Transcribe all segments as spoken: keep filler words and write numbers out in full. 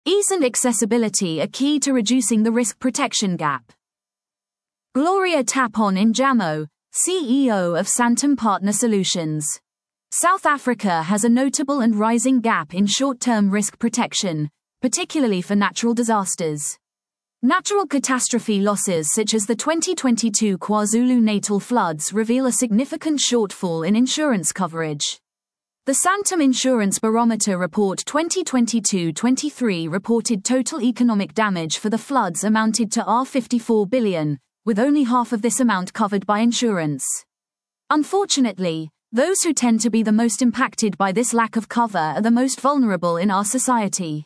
Ease and accessibility are key to reducing the risk protection gap. Gloria Tapon-Njamo, C E O of Santam Partner Solutions. South Africa has a notable and rising gap in short-term risk protection, particularly for natural disasters. Natural catastrophe losses such as the twenty twenty-two KwaZulu-Natal floods reveal a significant shortfall in insurance coverage. The Santam Insurance Barometer Report twenty twenty-two twenty-three reported total economic damage for the floods amounted to R fifty-four billion, with only half of this amount covered by insurance. Unfortunately, those who tend to be the most impacted by this lack of cover are the most vulnerable in our society.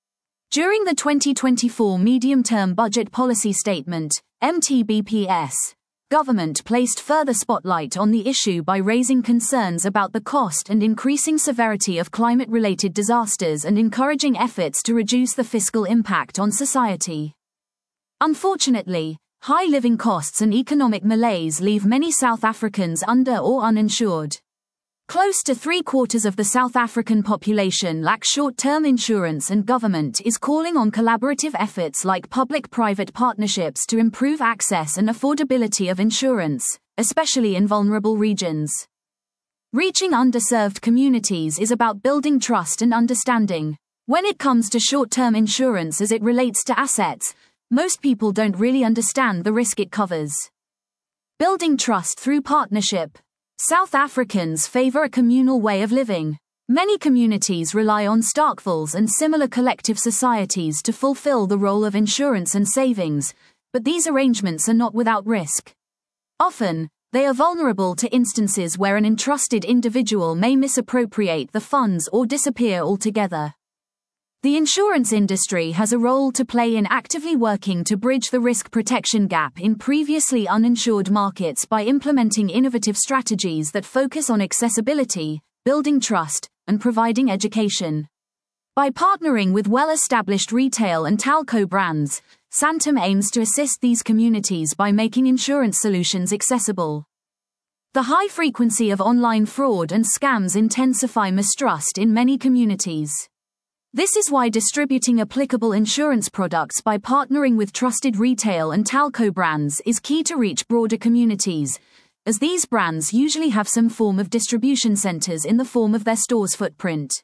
During the twenty twenty-four Medium-Term Budget Policy Statement, M T B P S, government placed further spotlight on the issue by raising concerns about the cost and increasing severity of climate-related disasters and encouraging efforts to reduce the fiscal impact on society. Unfortunately, high living costs and economic malaise leave many South Africans under or uninsured. Close to three-quarters of the South African population lack short-term insurance, and government is calling on collaborative efforts like public-private partnerships to improve access and affordability of insurance, especially in vulnerable regions. Reaching underserved communities is about building trust and understanding. When it comes to short-term insurance as it relates to assets, most people don't really understand the risk it covers. Building trust through partnership. South Africans favor a communal way of living. Many communities rely on stokvels and similar collective societies to fulfill the role of insurance and savings, but these arrangements are not without risk. Often, they are vulnerable to instances where an entrusted individual may misappropriate the funds or disappear altogether. The insurance industry has a role to play in actively working to bridge the risk protection gap in previously uninsured markets by implementing innovative strategies that focus on accessibility, building trust, and providing education. By partnering with well-established retail and telco brands, Santam aims to assist these communities by making insurance solutions accessible. The high frequency of online fraud and scams intensify mistrust in many communities. This is why distributing applicable insurance products by partnering with trusted retail and telco brands is key to reach broader communities, as these brands usually have some form of distribution centers in the form of their store's footprint.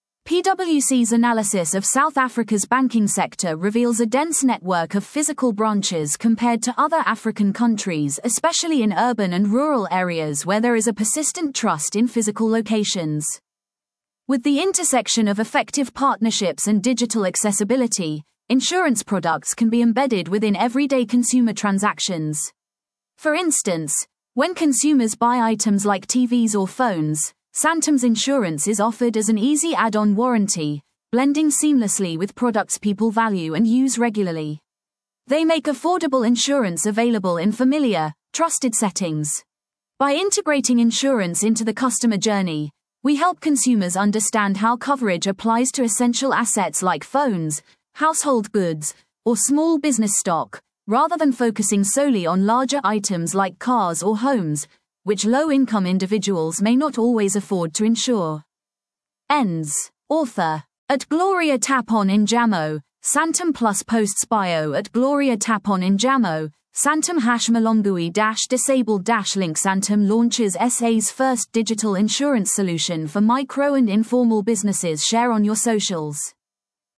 PwC's analysis of South Africa's banking sector reveals a dense network of physical branches compared to other African countries, especially in urban and rural areas where there is a persistent trust in physical locations. With the intersection of effective partnerships and digital accessibility, insurance products can be embedded within everyday consumer transactions. For instance, when consumers buy items like T Vs or phones, Santam's insurance is offered as an easy add-on warranty, blending seamlessly with products people value and use regularly. They make affordable insurance available in familiar, trusted settings. By integrating insurance into the customer journey, we help consumers understand how coverage applies to essential assets like phones, household goods, or small business stock, rather than focusing solely on larger items like cars or homes, which low-income individuals may not always afford to insure. Ends. Author. At Gloria Tapon-Njamo, Santam Plus Posts Bio at Gloria Tapon-Njamo, Santam hash Malongui dash disabled dash link. Santam launches S A's first digital insurance solution for micro and informal businesses. Share on your socials.